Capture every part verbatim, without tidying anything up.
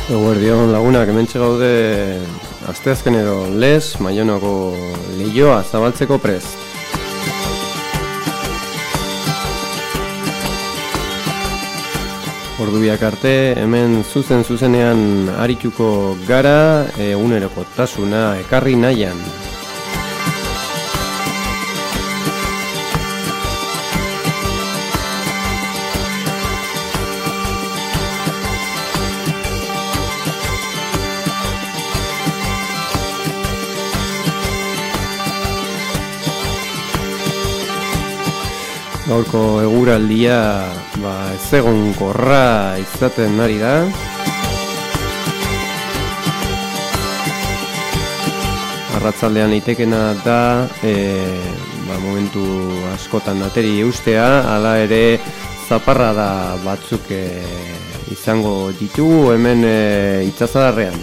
Eguerdion lagunak, hementxe gaude asteazkenero Les, Maionako lehioa zabaltzeko prest. Ordu biak arte, hemen zuzen-zuzenean arituko gara, eguneroko tasuna ekarri nahian. Gaurko eguraldia ba, ez egonkorra izaten ari da. Arratzaldean itekena da e, ba, momentu askotan ateri eustea, hala ere zaparrada batzuk e, izango ditugu hemen e, itsasadarrean.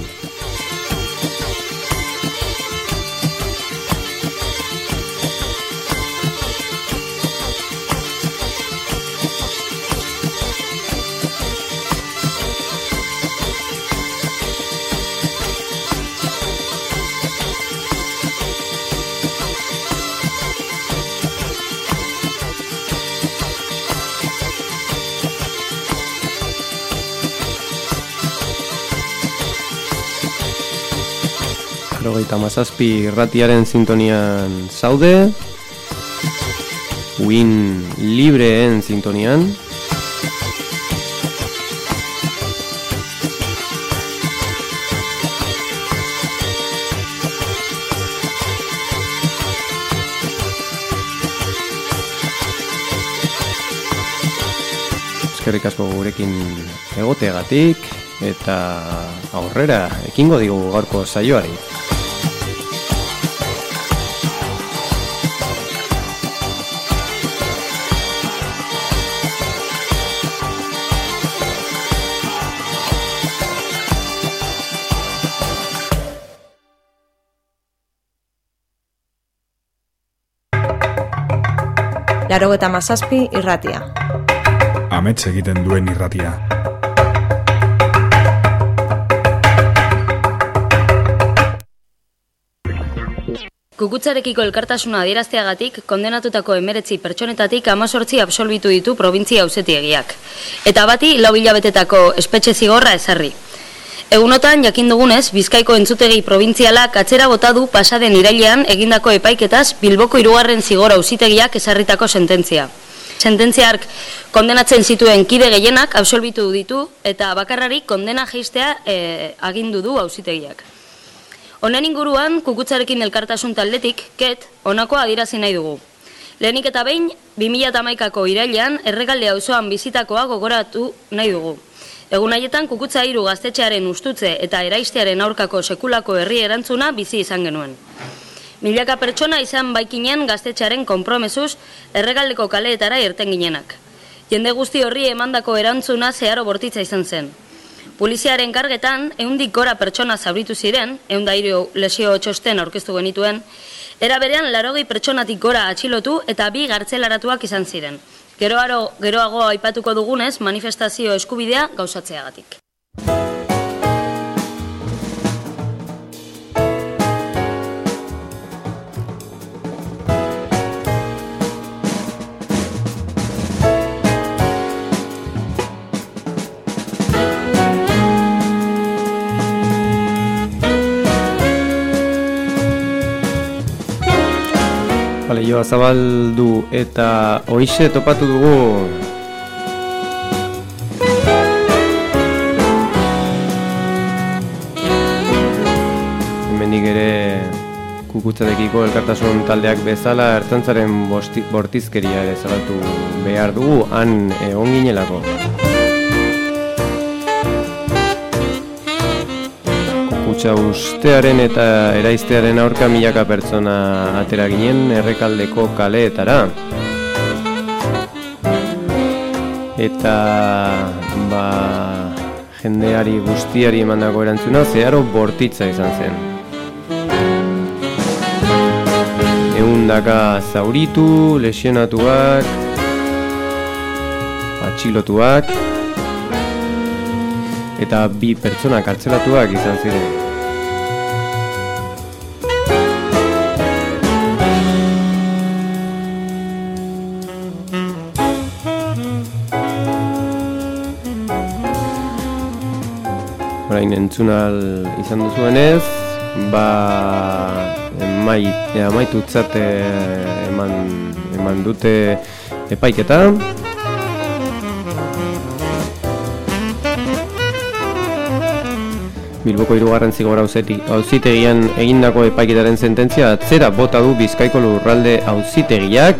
Laurogeita hamazazpi irratiaren sintonian zaude, Uin libreen sintonian. Eskerrik asko gurekin egoteagatik eta aurrera ekingo digu gaurko saioari. Laurogeita hamazazpi irratia. Amets egiten duen irratia. Kukutzarekiko elkartasuna adierazteagatik kondenatutako hemeretzi pertsonetatik hamazortzi absolbitu ditu probintzia auzitegiak. Eta bati lau hilabetetako espetxe zigorra ezarri. Egunotan jakin dugunez, Bizkaiko entzutegi probintzialak atzera bota du pasaden irailean egindako epaiketaz Bilboko hirugarren zigor auzitegiak ezarritako sententzia. Sententzia hark kondenatzen zituen kide gehienak absolbitu ditu eta bakarrari kondena jaistea e, agindu du auzitegiak. Honen inguruan, Kukutzarekin elkartasun taldetik, ket, honakoa adierazi nahi dugu. Lehenik eta behin, bi mila hamaikako irailean, Errekalde auzoan bizitakoa gogoratu nahi dugu. Egun haietan Kukutza hiru gaztetxearen ustutze eta eraistearen aurkako sekulako herri erantzuna bizi izan genuen. Milaka pertsona izan baikinen gaztetxearen konpromesuz Errekaldeko kaleetara irten ginenak. Jende guzti horri emandako erantzuna zeharo bortitza izan zen. Poliziaren kargetan, ehundik gora pertsona zauritu ziren, ehun da hiru lesio txosten aurkeztu genituen, era berean laurogei pertsonatik gora atxilotu eta bi gartzelaratuak izan ziren. Geroaro, geroago aipatuko dugunez, manifestazio eskubidea gauzatzeagatik. Leioa zabaldu eta hoize topatu dugu hemendik ere Kukutzarekiko elkartasun taldeak bezala ertzaintzaren bortizkeria ere zabaltu behar dugu han egon ginelako. Kukutza ustearen eta eraiztearen aurka milaka pertsona atera ginen Errekaldeko kaleetara. Eta ba, jendeari guztiari emandako erantzuna zeharo bortitza izan zen. Ehundaka zauritu, lesionatuak, atxilotuak. eta bi pertsona kartzelatuak izan ziren. Orain entzunal izan duzuenez, ba emai, amaitutzat eman, eman dute epaiketa. Bilboko hirugarren zigor auzitegian egindako epaiketaren sententzia atzera bota du Bizkaiko lurralde auzitegiak.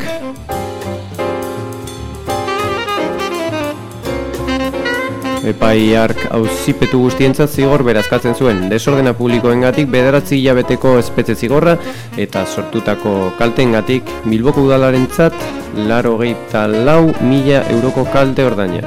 Epai hark auzipetu guztientzat zigor berazkatzen zuen, desordena publikoengatik bederatzi hilabeteko espetxe zigorra eta sortutako kalteengatik Bilboko udalarentzat laurogeita lau mila euroko kalte ordaina.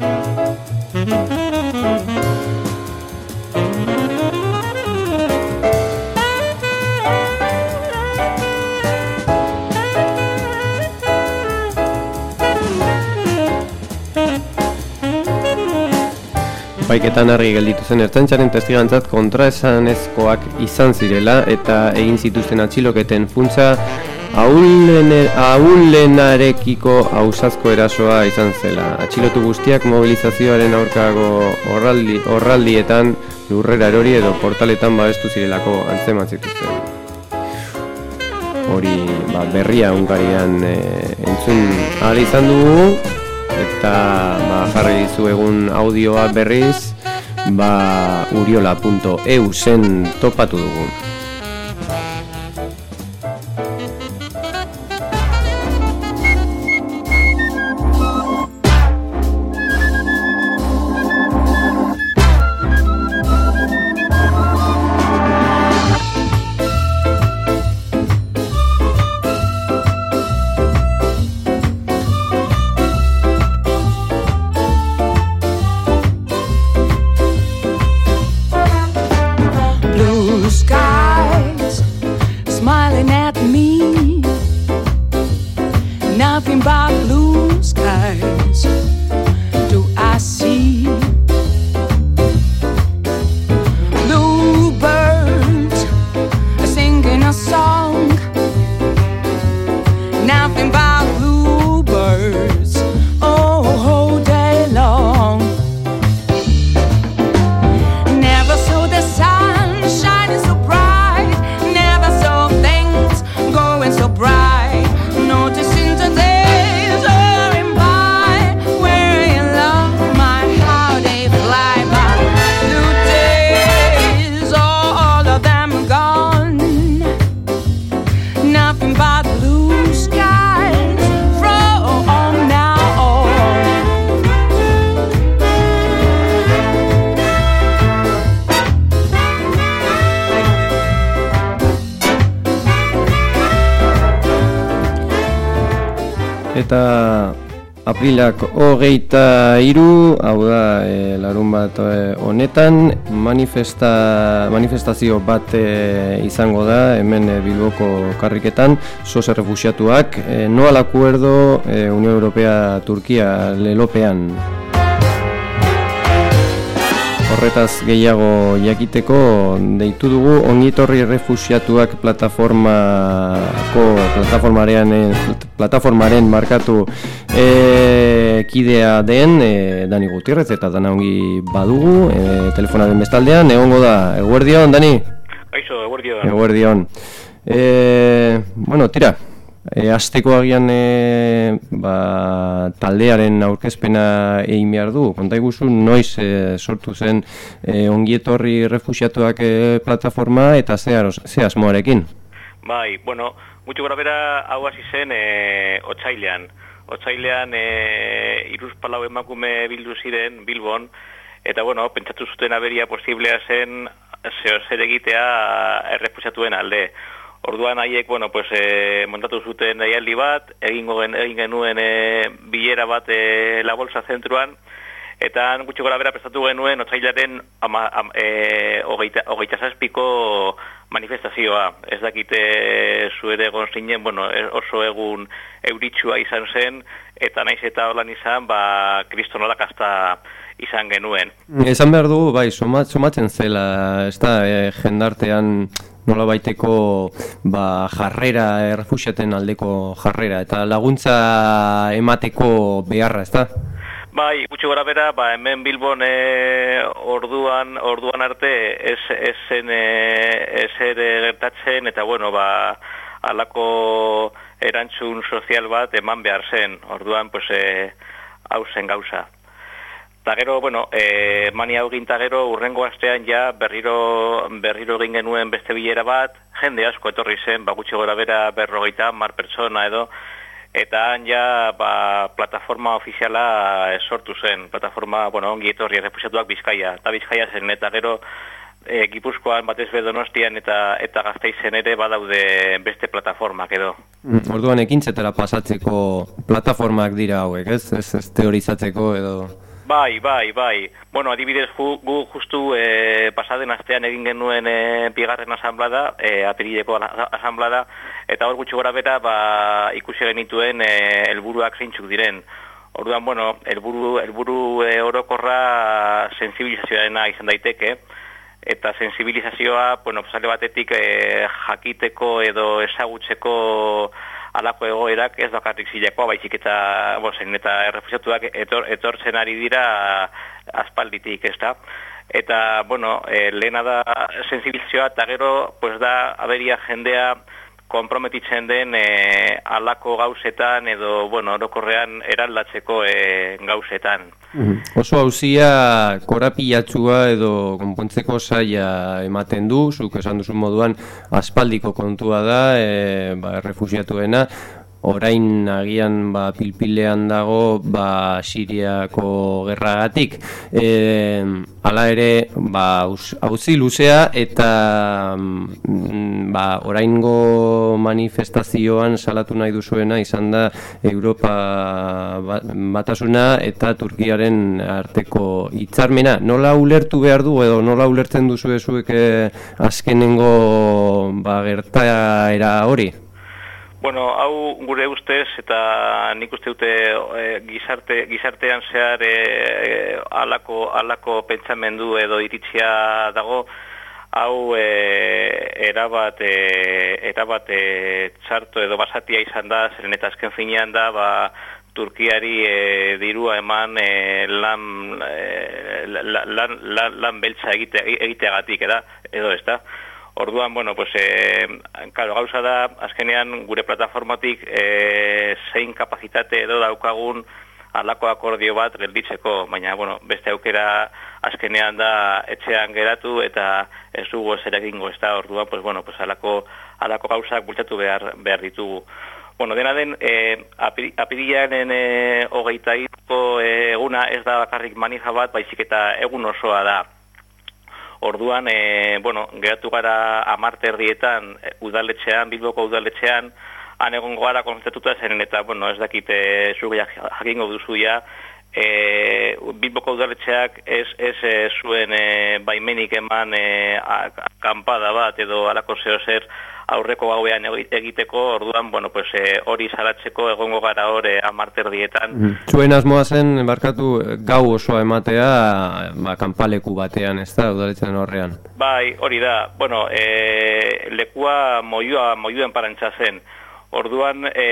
Epaiketan argi gelditu zen ertzaintzaren testigantzat kontraesanezkoak izan zirela eta egin zituzten atxiloketen funtsa ahulenarekiko ausazko erasoa izan zela. Atxilotu guztiak mobilizazioaren aurkako orraldi, orraldietan lurrera erori edo portaletan babestu zirelako antzeman zituzten. Hori ba, berria Hungarian e, entzun ahal izan dugu. Eta ba, jarri dizu egun audioa berriz, ba, uriola puntu e u zen topatu dugu. Eta aprilak hogeita hiru, hau da e, larun bat e, honetan, manifesta, manifestazio bat e, izango da hemen e, Bilboko karriketan, sos errefuxiatuak, e, no al acuerdo e, Unión Europea-Turkia lelopean. Horretaz gehiago jakiteko deitu dugu ongitorri errefuxiatuak plataformako plataformaren plataformaren markatu e, kidea den e, Dani Gutierrez eta dana ongi badugu e, telefonaren bestaldean egongo da. Eguerdion, Dani? Kaixo, eguerdion. Eguerdion. E, bueno, tira. E, asteko agian e, ba, taldearen aurkezpena egin behar du. Konta iguzu noiz e, sortu zen e, ongietorri refuxiatuak e, plataforma eta ze, ze asmoarekin? Bai, bueno, gutxi gora bera hau hasi zen e, otsailean. Otsailean e, iruz palau emakume bildu ziren Bilbon, eta bueno, pentsatu zuten aberia posiblea zen zer egitea errefuxiatuen alde. Orduan haiek, bueno, pues, e, montatu zuten deialdi bat, egingo gen, egin genuen e, bilera bat e, La Bolsa zentruan, eta gutxi gora bera prestatu genuen otsailaren ama, am, e, hogeita, hogeita zazpiko manifestazioa. Ez dakite zuere egon zinen, bueno, oso egun euritsua izan zen, eta naiz eta holan izan, ba, kristonolak hasta izan genuen. Esan behar dugu, bai, somat, somatzen zela, ez da, e, jendartean nola baiteko ba, jarrera, errefuxiaten aldeko jarrera, eta laguntza emateko beharra, ez da? Bai, gutxi gora bera, ba, hemen Bilbon e, orduan, orduan arte ez, ez zen e, ez ere gertatzen, eta bueno, ba, alako erantzun sozial bat eman behar zen, orduan, pues, e, hau zen gauza. Ta gero, bueno, e, mani hau ginta gero, urrengo astean ja berriro, berriro egin genuen beste bilera bat, jende asko etorri zen, ba, gutxi gora bera berrogeita hamar pertsona edo, eta han ja ba, plataforma ofiziala sortu zen, plataforma, bueno, ongi etorri errefuxiatuak Bizkaia, eta Bizkaia zen, eta gero e, Gipuzkoan batez be Donostian eta eta Gasteizen ere badaude beste plataformak edo. Mm, orduan ekintzetara pasatzeko plataformak dira hauek, ez? Ez, ez teorizatzeko edo... Bai, bai, bai. Bueno, adibidez gu, gu justu e, pasaden astean egin genuen e, bigarren asanblada, e, apirileko asanblada, eta hor gutxi gora bera ba, ikusi genituen e, helburuak zeintzuk diren. Orduan, bueno, helburu helburu e, orokorra sensibilizazioarena izan daiteke, eta sensibilizazioa, bueno, sale batetik e, jakiteko edo ezagutzeko alako egoerak ez bakarrik zilekoa, baizik eta, bozen, eta errefuxiatuak etor, etortzen ari dira aspalditik, ez da? Eta, bueno, e, lehena da sensibilizazioa, eta gero, pues da, aberia jendea konprometitzen den e, alako gauzetan edo, bueno, orokorrean eraldatzeko e, gauzetan. Mm. Oso hauzia korapilatsua edo konpontzeko zaila ematen du, zuk esan duzun moduan aspaldiko kontua da, e, ba, errefuxiatuena, orain agian ba, pilpilean dago ba, Siriako gerragatik. E, hala ere, ba, auzi luzea eta ba, oraingo manifestazioan salatu nahi duzuena izan da Europa batasuna eta Turkiaren arteko hitzarmena. Nola ulertu behar du edo nola ulertzen duzu ezuek eh, azkenengo ba, gertaera hori? Bueno, hau gure ustez eta nik uste dute e, gizarte, gizartean zehar e, alako, alako pentsamendu edo iritzia dago, hau e, erabat, e, erabat e, txarto edo basatia izan da, zeren eta azken finean da, ba, Turkiari e, dirua eman e, lan, e, lan, lan, lan beltza egite, egiteagatik, eda, edo ez da. Orduan, bueno, pues, eh, claro, gauza da, azkenean gure plataformatik eh, zein kapazitate edo daukagun alako akordio bat gelditzeko, baina, bueno, beste aukera azkenean da etxean geratu eta ez dugu zer egingo, ez da, orduan, pues, bueno, pues, alako, alako gauzak bultatu behar, behar ditugu. Bueno, dena den, eh, apirilean eh, hogeita hiruko eh, eguna ez da bakarrik manija bat, baizik eta egun osoa da. Orduan, e, bueno, geratu gara amarte erdietan udaletxean, Bilboko udaletxean, han egongo gara konzentratuta zen, eta, bueno, ez dakit e, zuge jakingo duzu ja, e, Bilboko udaletxeak ez, ez e, zuen e, baimenik eman e, akampada bat edo alako zeo zer aurreko gauean egiteko, orduan, bueno, pues, e, hori salatzeko egongo gara hori amarte erdietan. Zuen asmoa zen, barkatu, gau osoa ematea, ba, kanpaleku batean, ez da, udaletzen horrean? Bai, hori da, bueno, e, lekua moioa, moioen parantza zen. Orduan e,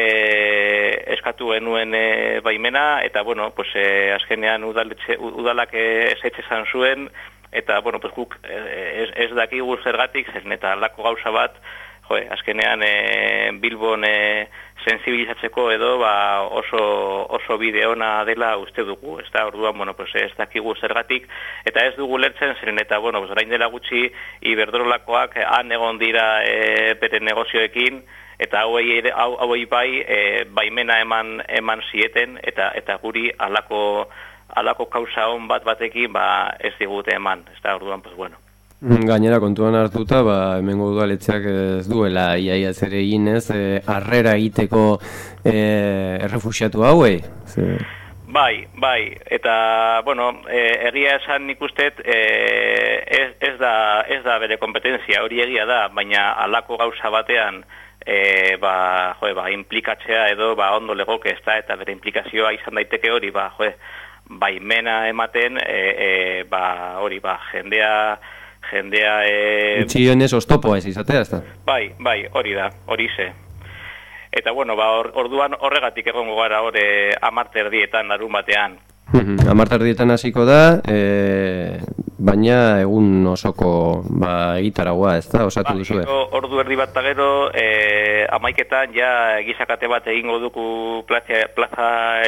eskatu genuen e, baimena, eta, bueno, pues, e, azkenean udaletxe, udalak ezetxe zan zuen, eta, bueno, pues, guk ez, ez dakigu zergatik, zen eta lako gauza bat, jo, azkenean e, Bilbon e, sensibilizatzeko edo ba, oso, oso bide ona dela uste dugu, ez da, orduan, bueno, pues, ez dakigu zergatik, eta ez dugu lertzen, zeren eta, bueno, pues, orain dela gutxi, Iberdrolakoak han egon dira e, bere negozioekin, eta hauei hau, hauei bai e, baimena eman eman zieten eta eta guri alako alako kausa on bat batekin ba ez digute eman, ezta, orduan, pues bueno. Gainera kontuan hartuta, ba hemengo udaletxeak ez duela iaia zer egin, ez, e, harrera egiteko e, errefuxiatu hauei. Ze... Bai, bai, eta, bueno, e, egia esan nik usteet e, ez, ez, da, ez da bere kompetentzia, hori egia da, baina alako gauza batean E, ba, joe, ba, implikatzea edo ba, ondo legoke ez da, eta bere implikazioa izan daiteke hori, ba, joe, baimena ematen, e, e, ba, hori, ba, jendea, jendea... E, Utxionez oztopoa ez izatea, ez da? Bai, bai, hori da, hori ze. Eta, bueno, ba, or, orduan horregatik egongo gara hori amarte erdietan, larun batean. Amarte erdietan hasiko da, e, baina egun osoko ba, egitaragua, ez da, osatu ba, duzue? Ordu erdi bat gero, e, amaiketan ja egizakate bat egingo duku plaza, plaza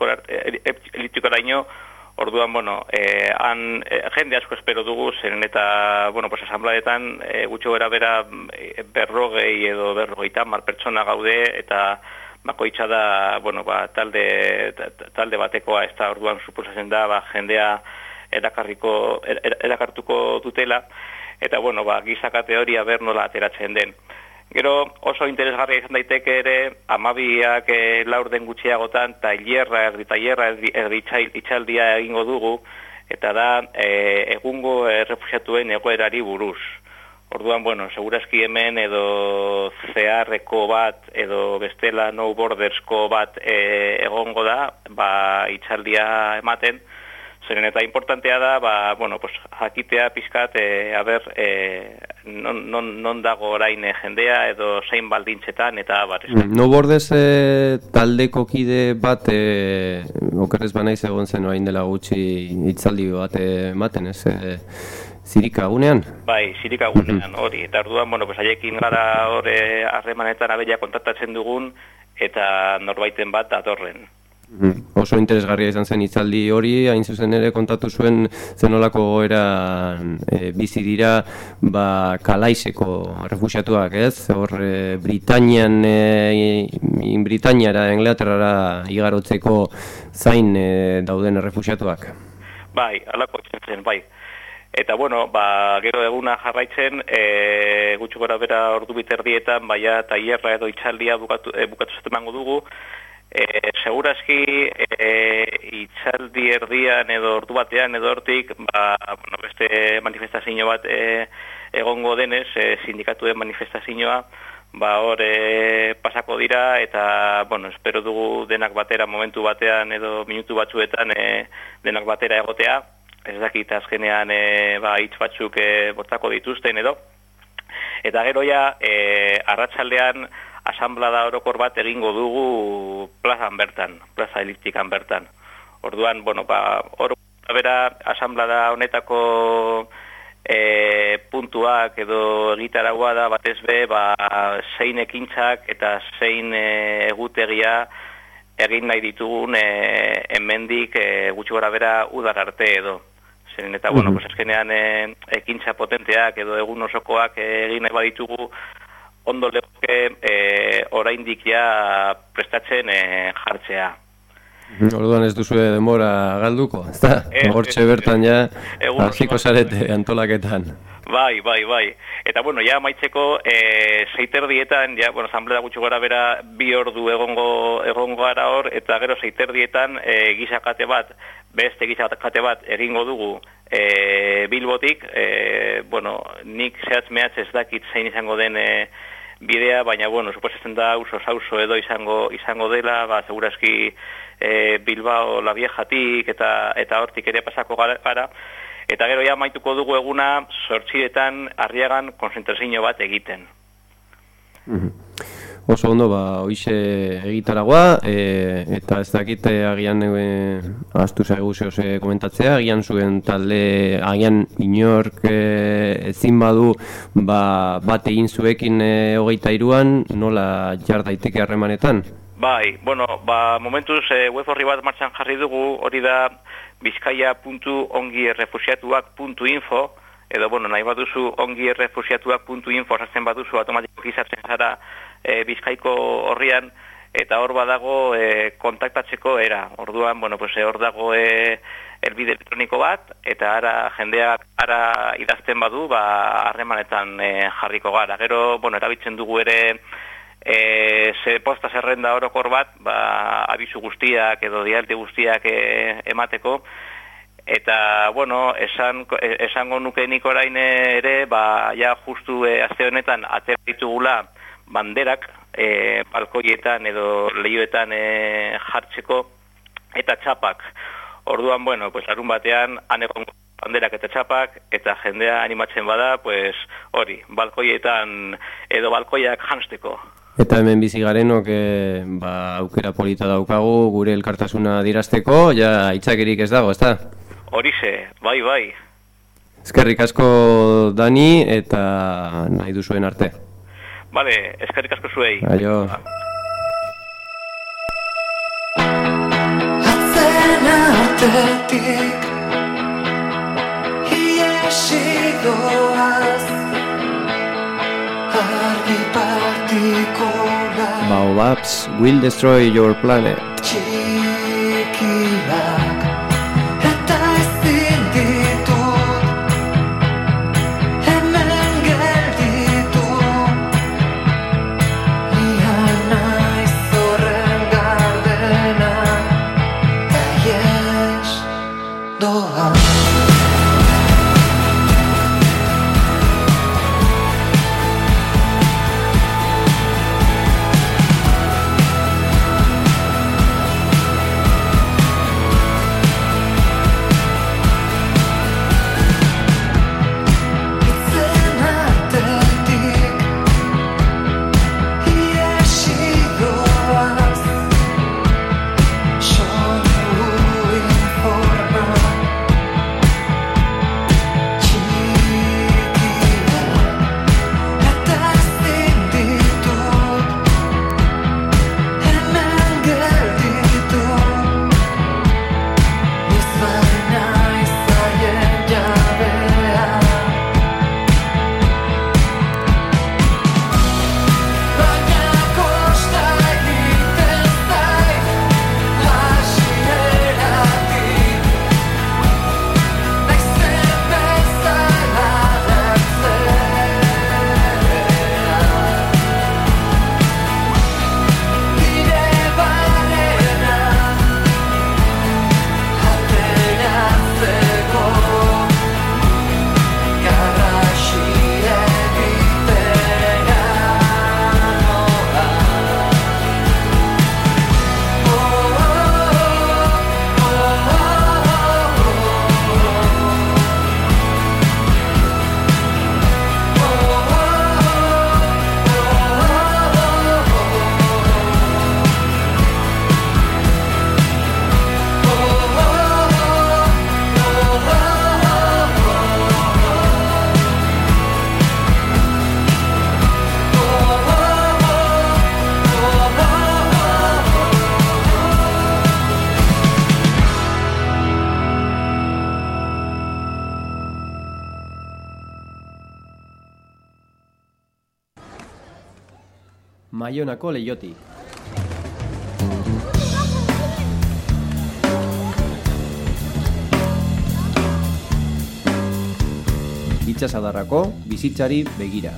eliptikora ino. Orduan, bueno, eh, han, eh, jende asko espero dugu, zeren eta, bueno, pues asamblaetan eh, gutxo bera bera berrogei edo berrogeita mar pertsona gaude, eta bakoitza da, bueno, ba, talde, talde batekoa, ez da, orduan suposatzen da, ba, jendea erakarriko, er, erakartuko dutela, eta, bueno, ba, gizakate hori aber nola ateratzen den. Gero oso interesgarria izan daiteke ere, amabiak e, laur den gutxiagotan, tailerra, erdi tailerra, erdi, erdi itxaldia egingo dugu, eta da e, egungo errefuxiatuen egoerari buruz. Orduan, bueno, segurazki hemen edo zeharreko bat, edo bestela no bordersko bat e, egongo da, ba, itxaldia ematen, zeren eta importantea da, ba, bueno, pues, jakitea pizkat, e, aber, e, non, non, non dago orain jendea edo zein baldintzetan, eta bar. No Borders e, taldeko kide bat, e, okerrez banaiz egon zen orain dela gutxi hitzaldi bat ematen, ez? E, zirikagunean? Bai, zirikagunean, hori. Eta orduan, bueno, pues, haiekin gara hori harremanetan abella kontaktatzen dugun, eta norbaiten bat datorren. Mm. Oso interesgarria izan zen hitzaldi hori, hain zuzen ere kontatu zuen zenolako goera e, bizi dira ba, Kalaiseko refuxiatuak, ez? Hor e, Britainian e, Britainiara, Inglaterrara igarotzeko zain e, dauden refuxiatuak. Bai, alako izan zen, bai. Eta, bueno, ba, gero eguna jarraitzen, e, gutxu gora bera ordu biterdietan, baina tailerra edo itxaldia bukatu, e, bukatu zatu emango dugu. E, segurazki e, itxaldi erdian edo ordu batean edo hortik, ba, bueno, beste manifestazio bat e, egongo denez, e, sindikatuen manifestazioa, ba, hor e, pasako dira, eta, bueno, espero dugu denak batera momentu batean edo minutu batzuetan e, denak batera egotea, ez dakit azkenean e, ba, hitz batzuk e, bortako dituzten edo, eta gero ja, e, arratsaldean asamblada orokor bat egingo dugu plazan bertan, plaza eliptikan bertan. Orduan, bueno, ba, orokor bera asamblada honetako e, puntuak edo egitaragua da batez be, ba, zein ekintzak eta zein e, egutegia egin nahi ditugun e, hemendik e, gutxi gora bera udar arte edo. Zeren eta, bueno, pues eskenean e, ekintza potenteak edo egun osokoak e, egin nahi baditugu, ondo legoke e, oraindik ja prestatzen e, jartzea. Orduan ez duzu denbora galduko, ezta? Hortxe bertan ja hasiko zarete antolaketan. Bai, bai, bai. Eta bueno, ja amaitzeko e, seiterdietan, ja, bueno, asamblea gutxi gora bera bi ordu egongo egongo gara hor, eta gero seiterdietan e, gizakate bat, beste gizakate bat egingo dugu e, Bilbotik, e, bueno, nik zehatz mehatz ez dakit zein izango den e, bidea, baina, bueno, suposatzen da auzo sauzo edo izango izango dela, ba, segurazki e, Bilbao la Viejatik eta eta hortik ere pasako gara, gara. Eta gero ja maituko dugu eguna zortziretan Arriagan konzentrazio bat egiten. Mm-hmm. Oso ondo, ba, hoize egitaragoa, e, eta ez dakit agian e, astu zaigu zehoz komentatzea, agian zuen talde, agian inork e, ezin badu ba, bat egin zuekin e, hogeita iruan, nola jar daiteke harremanetan? Bai, bueno, ba, momentuz e, web horri bat martxan jarri dugu, hori da bizkaia puntu ongi errefuxiatuak puntu info, edo, bueno, nahi baduzu ongi errefuxiatuak puntu info sartzen baduzu, automatikoki sartzen zara e, Bizkaiko horrian, eta hor badago e, kontaktatzeko era. Orduan, bueno, pues, hor dago e, elbide elektroniko bat, eta ara jendeak ara idazten badu, ba, harremanetan e, jarriko gara. Gero, bueno, erabiltzen dugu ere E, ze posta zerrenda orokor bat, ba, abizu guztiak edo dialte guztiak e, emateko, eta, bueno, esan, esango nuke nik orain ere, ba, ja justu e, aste honetan atera ditugula banderak, e, balkoietan edo lehioetan e, jartzeko, eta txapak. Orduan, bueno, pues larun batean, anegon banderak eta txapak, eta jendea animatzen bada, pues hori, balkoietan edo balkoiak jansteko. Eta hemen bizi garenok e, ba, aukera polita daukagu gure elkartasuna dirazteko, ja itzakerik ez dago, ezta? Horixe, bai, bai. Eskerrik asko Dani eta nahi duzuen arte. Bale, eskerrik asko zuei. Aio. Atzenatetik iesidoaz argi partikula Baobabs will destroy your planet. Txikiak eta ezin ditut hemen gelditu Ia naiz horren gardena eta ies doa Maionako leihotik. Itsasadarrako bizitzari begira.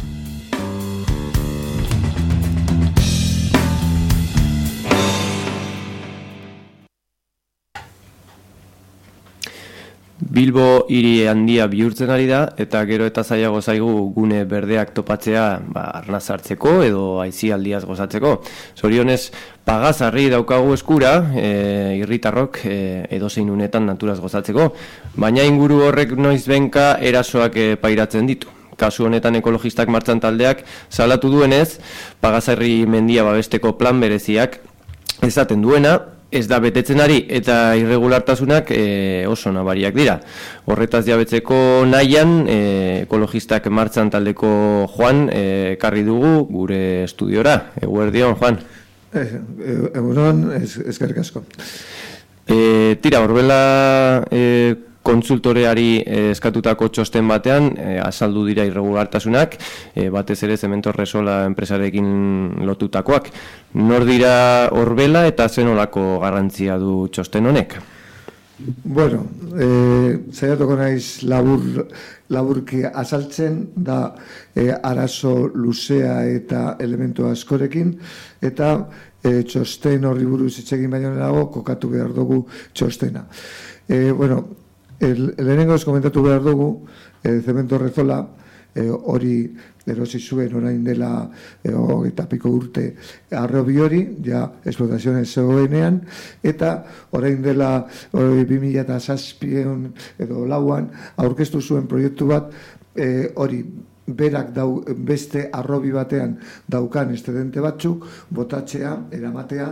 Bilbo hiri handia bihurtzen ari da, eta gero eta zailago zaigu gune berdeak topatzea ba, arnaz hartzeko edo aisialdiaz gozatzeko. Zorionez, pagazarri daukagu eskura, e, irritarrok e, edozein unetan naturaz gozatzeko, baina inguru horrek noiz benka erasoak e, pairatzen ditu. Kasu honetan ekologistak martxan taldeak salatu duenez, pagazarri mendia babesteko plan bereziak esaten duena, ez da betetzen ari eta irregulartasunak e, oso nabariak dira. Horretaz jabetzeko nahian, e, ekologistak martxan taldeko Juan e, karri dugu gure estudiora. Eguerdion, Juan. Egunon, eskerrik asko. E, tira, horbela e, kontsultoreari eskatutako txosten batean e, azaldu dira irregulartasunak, e, batez ere Zemento Resola enpresarekin lotutakoak. Nor dira horbela eta zenolako garrantzia du txosten honek? Bueno, e, zaiatuko naiz labur, laburki azaltzen da e, arazo luzea eta elementu askorekin, eta e, txosten horri buruz hitz egin baino lehenago kokatu behar dugu txostena. E, bueno, el, lehenengo ez komentatu behar dugu, e, Zemento Resola hori erosi zuen orain dela e, hogeita piko urte arrobi hori, ja esplotazioen zegoenean, eta orain dela bi mila zazpian edo lauan aurkeztu zuen proiektu bat e, hori berak dau, beste arrobi batean daukan estudente batzuk botatzea, eramatea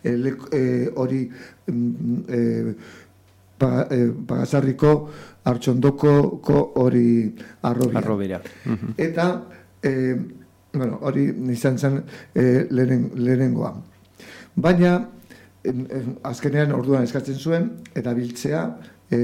hori e, pa, e, Pagasarriko Artxondoko hori arrobia. Arrobira. Eta e, bueno, hori izan zen e, lehen, lehenengoa. Baina en, en, azkenean orduan eskatzen zuen eta biltzea e,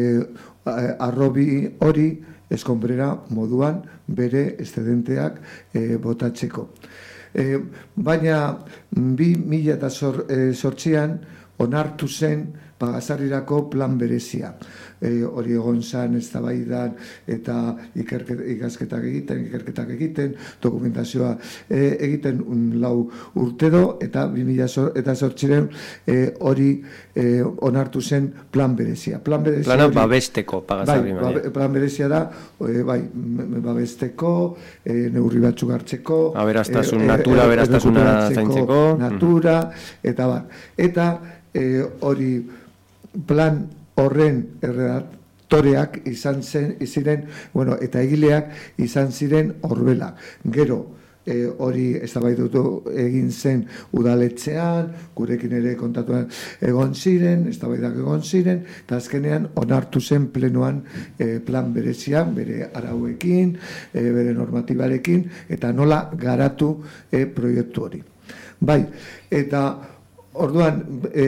arrobi hori eskonbrera moduan bere eszedenteak e, botatzeko. E, baina bi mila eta zortzian onartu zen Pagasarrirako plan berezia. E, hori egon zen eztabaidan eta ikasketak egiten, ikerketak egiten, dokumentazioa e, egiten un, lau urtedo eta bi mila eta zortziren e, hori e, onartu zen plan berezia. Plan berezia Plana hori, babesteko Pagasarri. Bai, plan berezia da, e, bai, babesteko, e, neurri batzuk hartzeko, aberastasun e, natura, aberastasuna zaintzeko, natura, eta bar. Eta e, hori plan horren erredaktoreak izan zen, ziren, bueno, eta egileak izan ziren Orbela. Gero, e, hori eztabaidutu egin zen udaletxean, gurekin ere kontatuan egon ziren, eztabaidak egon ziren, eta azkenean onartu zen plenoan e, plan berezian, bere arauekin, e, bere normatibarekin, eta nola garatu e, proiektu hori. Bai, eta orduan, e,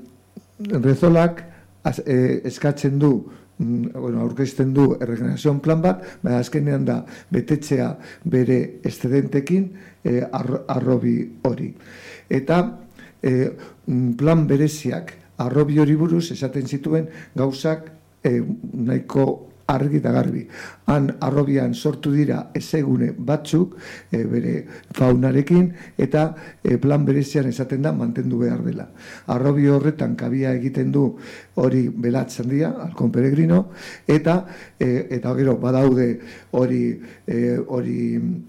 Rezolak az, e, eskatzen du, mm, bueno, aurkezten du erregenerazioan plan bat, baina azkenean da betetzea bere eszedentekin e, arro, arrobi hori. Eta e, plan bereziak arrobi hori buruz esaten zituen gauzak e, nahiko argi eta garbi. Han arrobian sortu dira ezegune batzuk e, bere faunarekin eta e, plan berezian esaten da mantendu behar dela. Arrobi horretan kabia egiten du hori belatz handia, halkon peregrino, eta e, eta gero badaude hori e, hori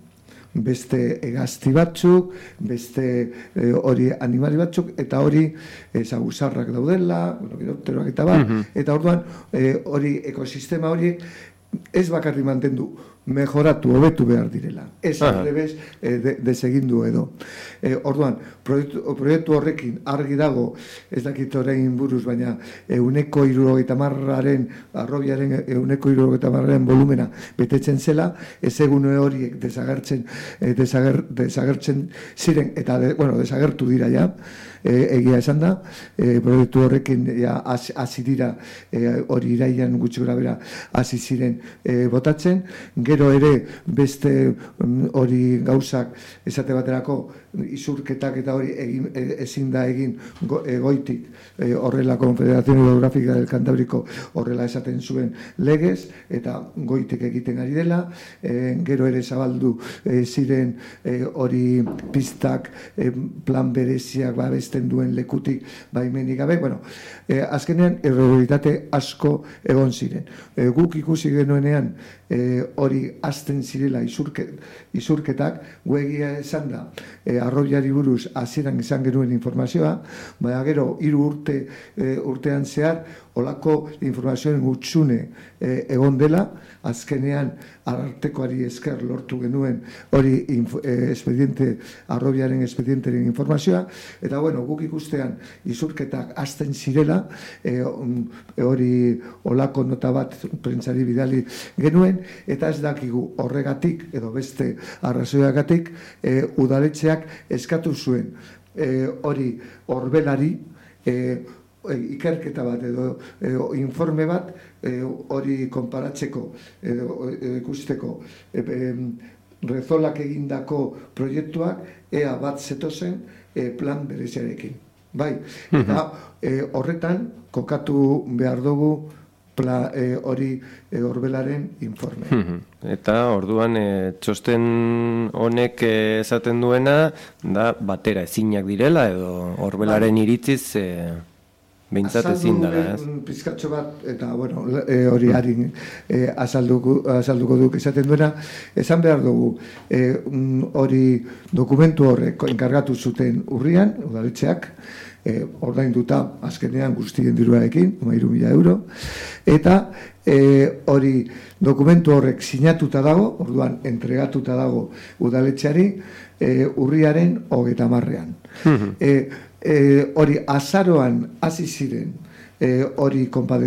beste egazti batzuk, beste hori e, animali batzuk, eta hori e, zaguzarrak daudela, bueno, giropteroak eta bat, mm-hmm. eta orduan hori e, ekosistema hori ez bakarri mantendu, mejoratu, hobetu behar direla. Ez aldebez e, de, desegindu edo. E, orduan, proiektu, proiektu horrekin argi dago, ez dakit orain buruz, baina euneko hirurogeita hamarraren, arrobiaren euneko hirurogeita hamarraren volumena betetzen zela, ez egune horiek desagertzen, e, desager, desagertzen ziren, eta de, bueno, desagertu dira ja, e, egia esan da, e, proiektu horrekin ja, hasi dira e, hori iraian gutxi gora bera hasi ziren e, botatzen, gero ere beste hori gauzak esate baterako isurketak eta hori egin, ezin da egin go, e, goitik e, horrela Confederación Hidrográfica del Cantábrico horrela esaten zuen legez eta goitik egiten ari dela, e, gero ere zabaldu e, ziren e, hori pistak e, plan bereziak babesten duen lekutik baimenik gabe, bueno, e, azkenean irregularitate asko egon ziren. E, guk ikusi genuenean e, hori azten zirela isurket, isurketak, guegia esan da, e, arrobiari buruz hasieran izan genuen informazioa, baina gero hiru urte e, urtean zehar olako informazioen gutxune e, egon dela, azkenean arartekoari esker lortu genuen hori info, e, expediente, arrobiaren expedienteren informazioa, eta bueno, guk ikustean isurketak azten zirela, e, hori olako nota bat prentsari bidali genuen, eta ez dakigu horregatik, edo beste arrazoiagatik, e, udaletxeak eskatu zuen e, hori Orbelari e, ikerketa bat edo, edo informe bat e, hori konparatzeko edo e, ikusteko e, e, Rezolak egindako proiektuak ea bat zetozen e, plan bereziarekin. Bai, eta e, horretan kokatu behar dugu pla, e, hori e, Orbelaren informe. Eta orduan e, txosten honek esaten duena da batera ezinak direla edo Orbelaren iritziz e, behintzat ezin dara, ez? Pizkatxo bat, eta, bueno, e, hori harin e, azalduko, azalduko duk esaten duena, esan behar dugu, e, hori dokumentu horrek enkargatu zuten urrian, udaletxeak, e, ordainduta azkenean guztien diruarekin, hamairu mila euro, eta e, hori dokumentu horrek sinatuta dago, orduan entregatuta dago udaletxeari, e, urriaren hogeita hamarrean. e, E, hori azaroan hasi ziren e, hori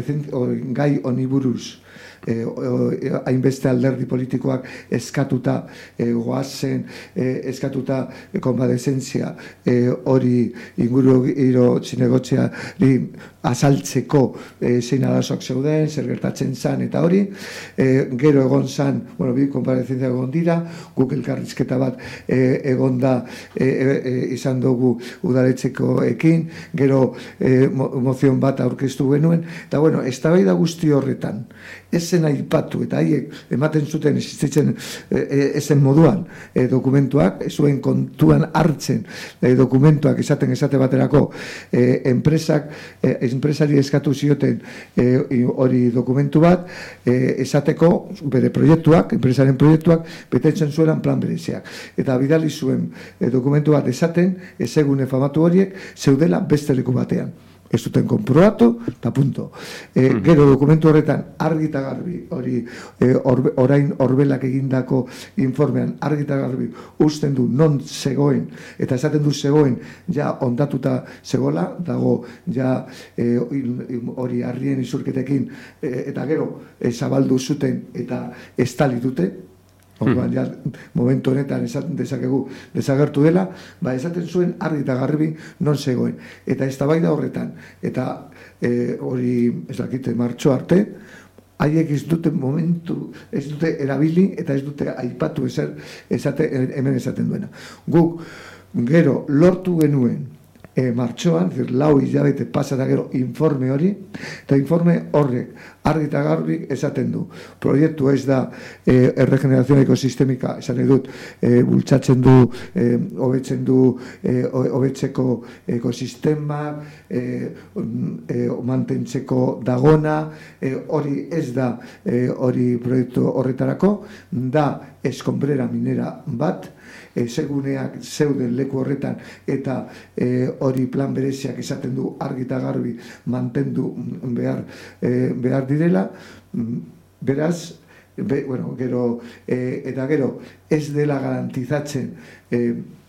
gai honi buruz e, hainbeste alderdi politikoak eskatuta e, goazen e, eskatuta e, konpadezentzia e, hori inguru giro zinegotzeari azaltzeko e, zein arazoak zeuden, zer gertatzen zan eta hori, e, gero egon zan, bueno, bi konpadezentzia egon dira, guk elkarrizketa bat e, egon da e, e, izan dugu udaletxekoekin, gero e, mozion bat aurkeztu genuen, eta bueno, eztabaida guzti horretan, ez zen aipatu, eta haiek ematen zuten existitzen e, ezen moduan e, dokumentuak, ez zuen kontuan hartzen e, dokumentuak esaten esate baterako e, enpresak, e, enpresari eskatu zioten hori e, dokumentu bat e, esateko bere proiektuak, enpresaren proiektuak betetzen zuelan plan bereziak. Eta bidali zuen e, dokumentu bat esaten, ezegune famatu horiek, zeudela beste leku batean. Ez duten konprobatu, eta punto. E, gero dokumentu horretan argi eta garbi, hori e, orbe, orain orbelak egindako informean argi eta garbi usten du non zegoen, eta esaten du zegoen ja ondatuta zegoela, dago ja e, hori harrien izurketekin, e, eta gero e, zabaldu zuten eta estalitute, orduan, ja, momentu honetan esaten dezakegu desagertu dela, ba, esaten zuen argi eta garbi non zegoen. Eta eztabaida horretan, eta e, hori, ez dakite, martxo arte, haiek ez dute momentu, ez dute erabili, eta ez dute aipatu ezer, esate, hemen esaten duena. Guk, gero, lortu genuen, E, martxoan, zir, lau hilabete pasata gero informe hori, eta informe horrek argi eta garbi esaten du. Proiektu ez da e, erregenerazioa ekosistemika, esan edut, e, bultzatzen du, e, hobetzen du, e, hobetzeko ekosistema, e, e, mantentzeko dagona, e, hori ez da e, hori proiektu horretarako, da eskonbrera minera bat, E, seguneak zeuden leku horretan eta e, hori plan bereziak esaten du argi eta garbi mantendu behar, e, behar direla, beraz, be, bueno, gero, e, eta gero ez dela garantizatzen e,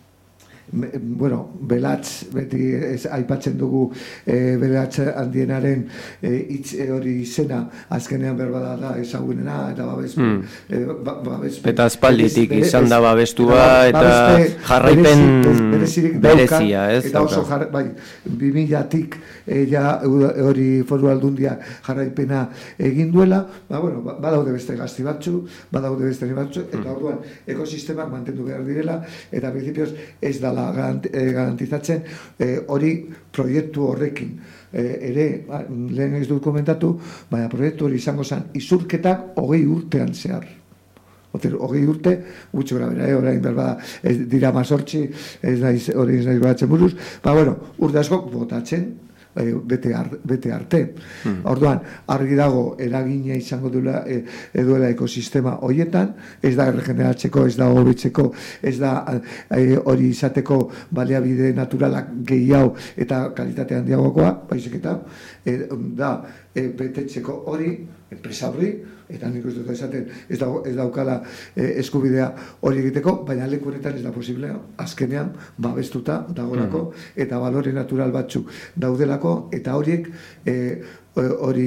bueno, belatz, beti ez, aipatzen dugu e, belatz handienaren e, itz e, hori izena azkenean berbada da ezagunena eta babes, mm. e, ba, babes eta aspalditik izan da babestua eta, eta jarraipen berezia, ez? Eta oso jar, bai, bi milatik e, ja hori Foru Aldundia jarraipena egin duela, ba, bueno, badaude beste gazti batzu, badaude beste batzu, eta mm. orduan ekosistemak mantendu behar direla, eta principios ez dala garantizatzen hori proiektu horrekin. E, ere, lehen ez dut komentatu, baina proiektu hori izango zen izurketak hogei urtean zehar. Oter, hogei urte, gutxo gara bera, eh, orain berba ez dira mazortzi, ez naiz hori ez naiz beratzen buruz, ba, bueno, urte asko botatzen, e, bete, ar, bete arte. Hmm. Orduan, argi dago eragina izango duela, e, duela ekosistema horietan, ez da regeneratzeko, ez da hobetzeko, ez da e, hori izateko baliabide naturalak gehiago eta kalitate handiagokoa, baizik eta, e, da, e, betetzeko hori, enpresa horri, eta nik uste dut esaten ez, da, ez daukala e, eskubidea hori egiteko, baina leku honetan ez da posiblea, azkenean babestuta dagolako, mm. eta balore natural batzuk daudelako, eta horiek e, hori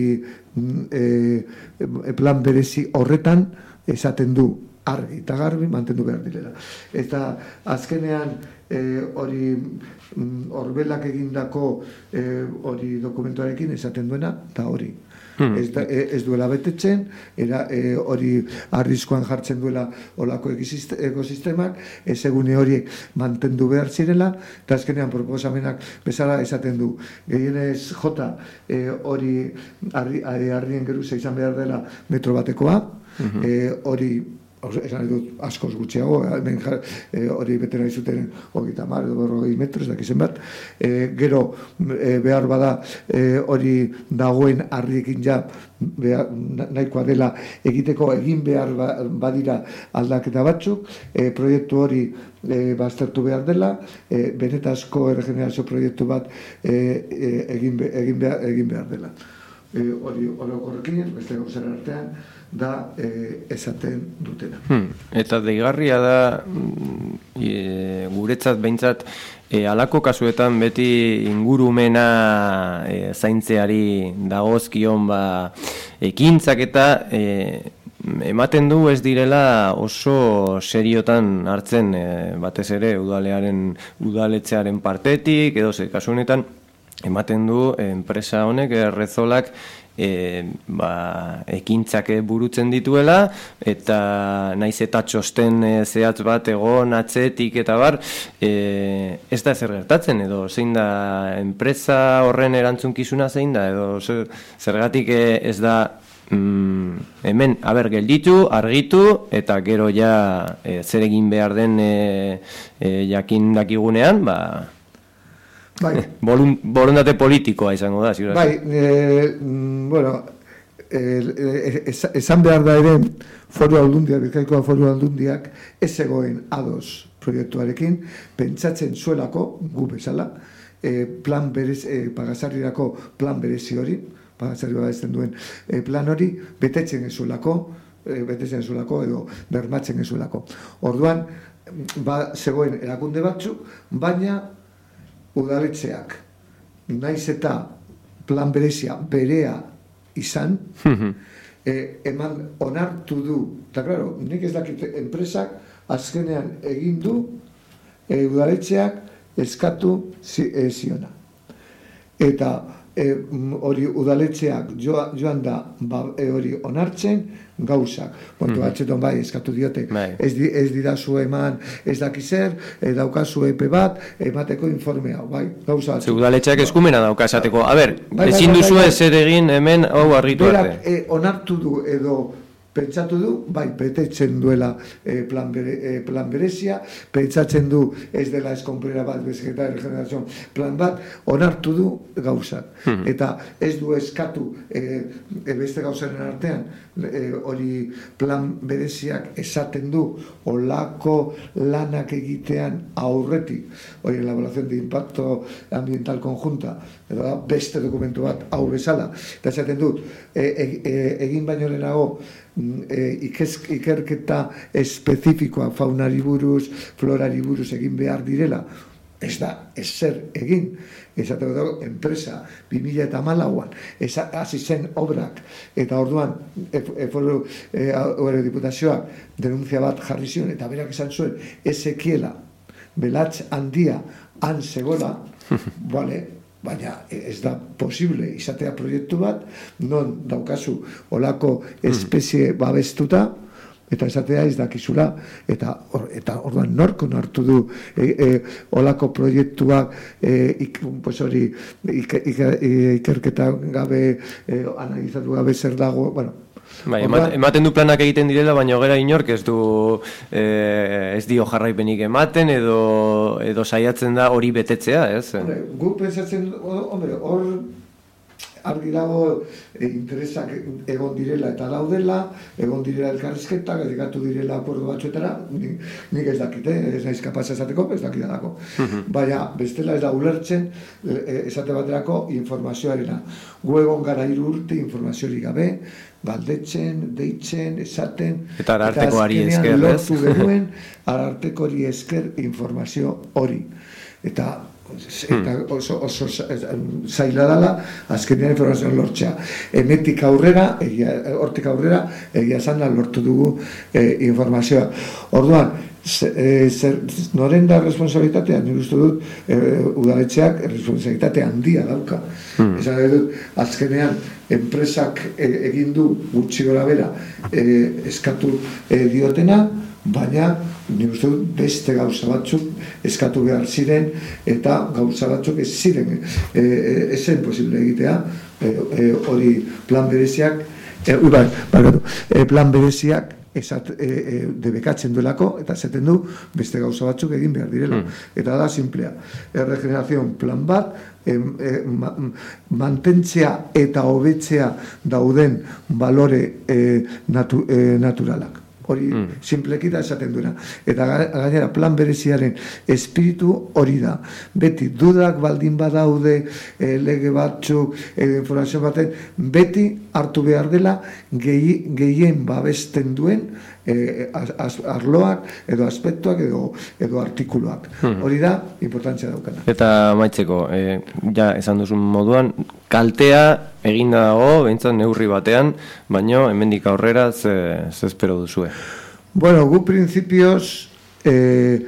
e, plan berezi horretan esaten du argi eta garbi mantendu behar direla. Eta azkenean hori e, orbelak egindako hori e, dokumentuarekin esaten duena, eta hori. Hmm. Ez, da, ez duela betetzen, era, e, hori arriskuan jartzen duela olako ekosistemak, ez egune horiek mantendu behar zirela, eta azkenean proposamenak bezala esaten du. Gehienez jota e, hori harri, harrien geruza izan behar dela metro batekoa, hmm. e, hori esan dut askoz gutxiago, hemen hori e, betera izuten hogeita hamar edo berrogei metro, ez dakizen bat, e, gero e, behar bada e, hori dagoen harriekin ja behar, nahikoa dela egiteko egin behar badira aldaketa batzuk, e, proiektu hori e, baztertu behar dela, e, benetazko erregenerazio proiektu bat e, e, egin, be, egin, behar, egin behar dela. E, hori orokorrekin, beste gauzaren artean, da e, esaten dutena. Hmm. Eta deigarria da e, guretzat behintzat e, halako kasuetan beti ingurumena e, zaintzeari dagozkion ba, ekintzak eta e, ematen du ez direla oso seriotan hartzen e, batez ere udalearen udaletxearen partetik edo ze kasu honetan ematen du enpresa honek Errezolak E, ba, ekintzak burutzen dituela eta naiz eta txosten e, zehatz bat egon atzetik eta bar e, ez da zer gertatzen edo zein da enpresa horren erantzunkizuna zein da edo zer, zergatik e, ez da mm, hemen aber gelditu, argitu eta gero ja e, zer egin behar den e, e, jakin dakigunean ba Bai. Borondate politikoa izango da, ziur. Bai, e, bueno, e, esan behar da ere foru aldundiak, Bizkaiko foru aldundiak ez egoen ados proiektuarekin, pentsatzen zuelako, gu bezala, e, plan berez, e, Pagasarrirako plan berezi hori, Pagasarri babesten duen e, plan hori, betetzen ezuelako, e, betetzen ezuelako edo bermatzen ezuelako. Orduan, ba, zegoen erakunde batzuk, baina udaletxeak, naiz eta plan berezia berea izan, e, eman onartu du, eta klaro, nik ez dakit enpresak azkenean egin du e, udaletxeak eskatu zi, e, ziona. Eta hori e, udaletxeak joa, joan da ba, e, hori onartzen gauzak. Bontu, mm-hmm. atxeton bai, eskatu diote, bai. ez, di, ez didazu eman, ez dakizer, e, daukazu epe bat, emateko informea, bai, gauza bat. Ze udaletxeak eskumena dauka esateko. A ber, bai, ezin bai, duzu bai, bai, zer egin hemen hau argitu arte. Berak e, onartu du edo pentsatu du, bai, betetzen duela e, plan, bere, e, plan berezia, pentsatzen du ez dela eskonplera bat, bezketa regenerazion plan bat, onartu du gauzak. Hmm. Eta ez du eskatu e, e, beste gauzaren artean, hori e, plan bereziak esaten du olako lanak egitean aurretik, hori elaboración de impacto ambiental conjunta, edo da, beste dokumentu bat hau bezala, eta esaten dut, e, e, e, egin baino lehenago, E, ikez, ikerketa espezifikoa faunari buruz, florari buruz egin behar direla, ez da, ezer egin. Esateko dago, enpresa, bi mila hamalauan, hasi zen obrak, eta orduan, eforu e, e, diputazioak denuntzia bat jarri zion, eta berak esan zuen, ezekiela, belatz handia, han zegoela, bale, baina ez da posible izatea proiektu bat, non daukazu olako espezie babestuta, eta esatea ez dakizula, eta, or, eta orduan norko hartu du e, e, olako proiektuak e, ik, pues hori, ik, ik, ikerketa gabe, e, analizatu gabe zer dago, bueno, bai, ematen du planak egiten direla, baina gera inork ez du eh, ez dio jarraipenik ematen edo edo saiatzen da hori betetzea, ez? Hombre, gu pensatzen, hombre, hor argi dago e, interesak egon direla eta daudela, egon direla elkarrizketak, edikatu direla akordo batzuetara, nik, nik ez dakite, ez naiz kapaz esateko, ez dakita dako. Uh-huh. Baina, bestela ez da ulertzen, e, esate baterako informazioarena. Gu egon gara hiru urte informaziorik gabe, galdetzen, deitzen, esaten, eta arartekoari esker, lortu genuen, arartekoari esker informazio hori. Eta eta oso, oso zaila dela azkenean informazioan lortzea. Hemetik aurrera, egia, hortik aurrera, egia zanda lortu dugu e, informazioa. Orduan, e, zer, noren da responsabilitatea? Nik uste dut, e, udaletxeak responsabilitate handia dauka. Hmm. Esan dut, azkenean, enpresak e, egin du gutxi gora bera e, eskatu e, diotena, baina nik uste dut beste gauza batzuk eskatu behar ziren eta gauza batzuk ez ziren e, e, ezen posible egitea e, e, hori plan bereziak e, bai, barkatu, e, plan bereziak esat, e, e, debekatzen duelako, eta zaten du beste gauza batzuk egin behar direla. Mm. Eta da simplea. Erregenerazion plan bat, e, e, ma, mantentzea eta hobetzea dauden balore e, natu, e, naturalak. Hori mm. simpleki da esaten duena. Eta gainera plan bereziaren espiritu hori da. Beti dudak baldin badaude, e, lege batzuk, e, informazio baten, beti hartu behar dela gehi, gehien babesten duen e, az, arloak edo aspektuak edo, edo artikuluak. Mm. Hori da importantzia daukana. Eta maitzeko, e, ja esan duzun moduan, kaltea eginda dago, behintzat neurri batean, baino hemendik aurrera ze, ze espero duzue? Bueno, gu principios eh,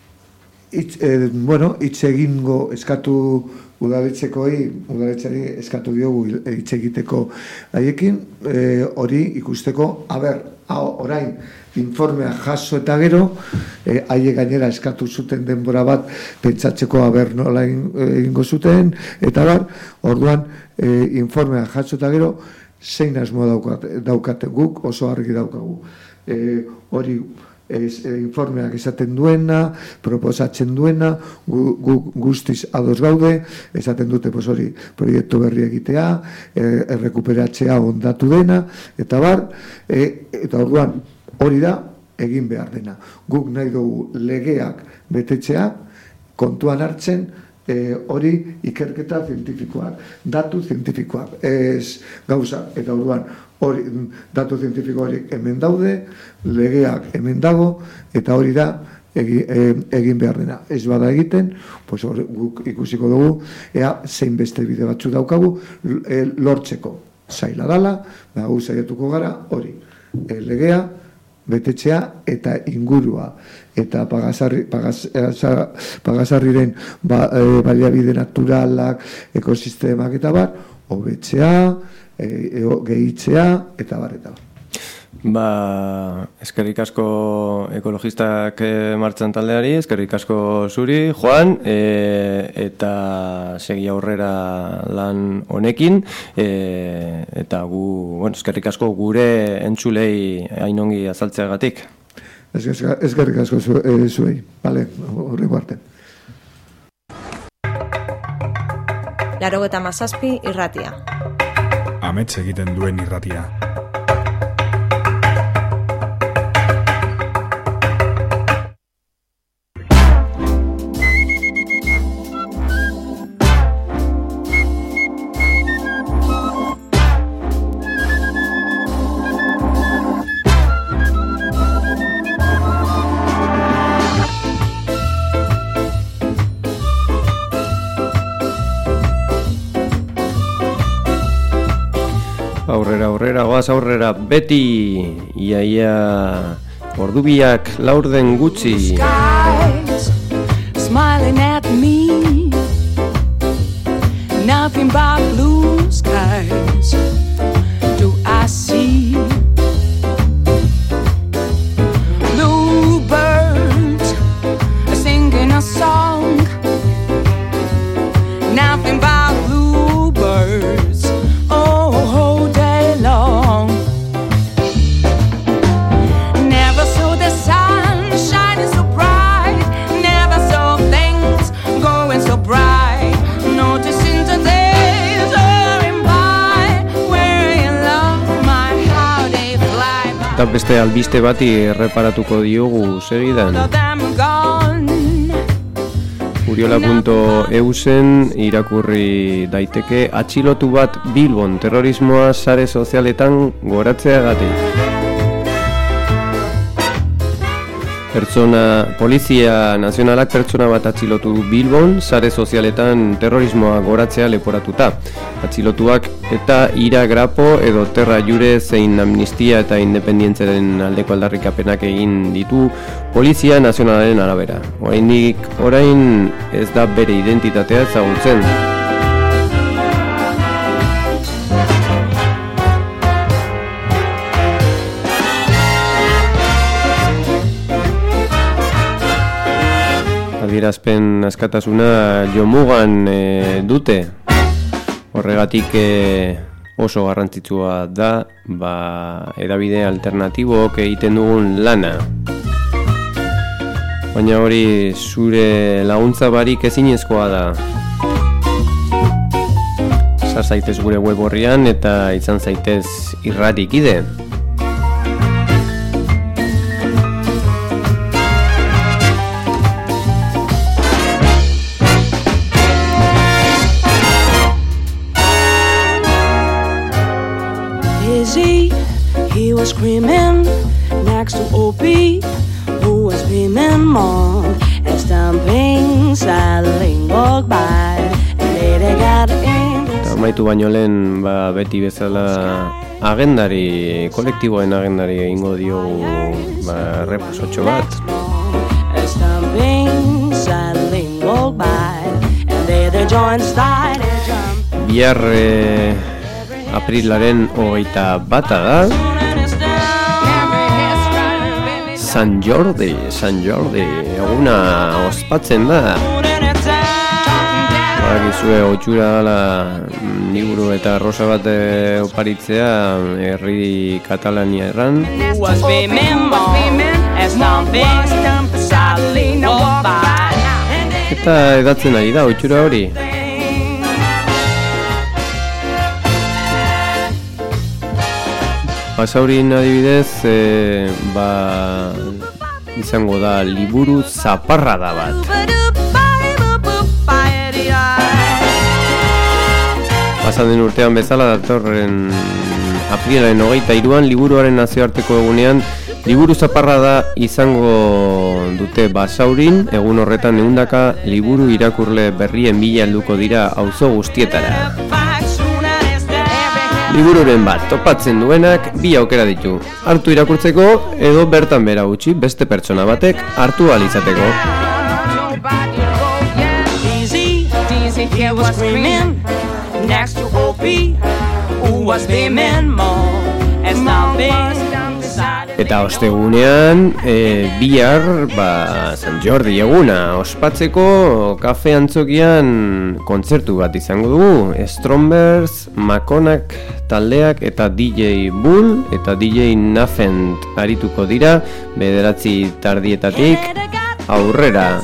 itz, eh, bueno, hitz egingo eskatu udaletxekoi, udaletxari eskatu diogu hitz egiteko haiekin, eh, hori ikusteko, aber, orain informea jaso eta gero, eh, haie gainera eskatu zuten denbora bat pentsatzeko aber nola egingo zuten, eta bar, orduan eh, informea jaso eta gero, zein asmo daukate, daukate guk, oso argi daukagu. Eh, hori ez, e, informeak esaten duena, proposatzen duena, gu, gu, guztiz ados gaude, esaten dute pues hori proiektu berri egitea, e, errekuperatzea ondatu dena, eta bar, e, eta orduan hori da egin behar dena. Guk nahi dugu legeak betetzea, kontuan hartzen, e, hori ikerketa zientifikoak, datu zientifikoak, ez gauza, eta orduan hori, datu zientifiko horiek hemen daude, legeak hemen dago, eta hori da egin, egin behar dena. Ez bada egiten, pues hori, guk ikusiko dugu, ea zein beste bide batzu daukagu, e, lortzeko zaila dala, da gu zaiatuko gara, hori, e, legea, betetzea eta ingurua, eta pagasarri, pagas, pagasarriren ba, e, baliabide naturalak, ekosistemak eta bar, hobetzea, E, e, gehitzea, eta bar, eta bar. Ba, eskerrik asko ekologistak martxan taldeari, eskerrik asko zuri, Juan, e, eta segi aurrera lan honekin, e, eta gu, bueno, eskerrik asko gure entzulei hainongi azaltzeagatik. Eskerrik asko zu, e, zuei, bale, horrengo arte. Laurogeita hamazazpi irratia. Amets egiten duen irratia. Aurrera, aurrera, goaz aurrera, beti, iaia, ordubiak laurden gutxi. Skies, smiling at me, nothing but blue skies do I see. Blue birds singing a song, nothing but blue birds. Oh, day long. Never saw the sun shining so bright, never saw things going so bright. Noticing the days hurrying by, where in love my how they fly by. Eta beste albiste bati erreparatuko diogu segidan. Uriola punto eusen irakurri daiteke atxilotu bat Bilbon terrorismoa sare sozialetan goratzeagatik. Pertsona, Polizia Nazionalak pertsona bat atxilotu Bilbon sare sozialetan terrorismoa goratzea leporatuta. Atxilotuak eta Ira Grapo edo Terra Jure zein amnistia eta independientzaren aldeko aldarrikapenak egin ditu Polizia Nazionalaren arabera. Oraindik orain ez da bere identitatea ezagutzen. Adierazpen askatasuna jomugan e, dute. Horregatik e, oso garrantzitsua da, ba, edabide alternatibok egiten dugun lana. Baina hori zure laguntza barik ezinezkoa da. Sar zaitez gure web horrian eta izan zaitez irratikide. He was screaming next to O P, who was screaming more as stamping sadly walked by, and later got in. Amaitu baino lehen, ba, beti bezala agendari, kolektiboen agendari egingo diogu ba, repasotxo bat. As stamping sadly walked by, and later joined started jump. Bihar eh, aprilaren hogeita bata da. San Jordi, San Jordi, eguna ospatzen da. Bagizue otxura dela liburu eta rosa bat oparitzea herri Katalania erran. Eta edatzen ari da otxura hori. Basaurin adibidez, e, ba, izango da liburu zaparrada bat. Pasaden urtean bezala datorren aprilaren hogeita hiruan liburuaren nazioarteko egunean liburu zaparrada izango dute Basaurin. Egun horretan ehundaka liburu irakurle berrien bila helduko dira auzo guztietara. Libururen bat topatzen duenak bi aukera ditu. Hartu irakurtzeko edo bertan bera utzi beste pertsona batek hartu ahal izateko. Eta ostegunean e, bihar ba, San Jordi eguna ospatzeko kafe antzokian kontzertu bat izango dugu. Strombers, Makonak taldeak eta D J Bull eta D J Nafent arituko dira bederatzi tardietatik aurrera.